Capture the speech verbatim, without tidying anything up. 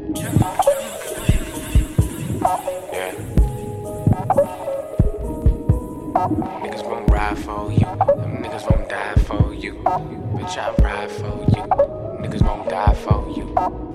Yeah. Niggas won't ride for you. Them niggas won't die for you. Bitch, I ride for you. Niggas won't die for you.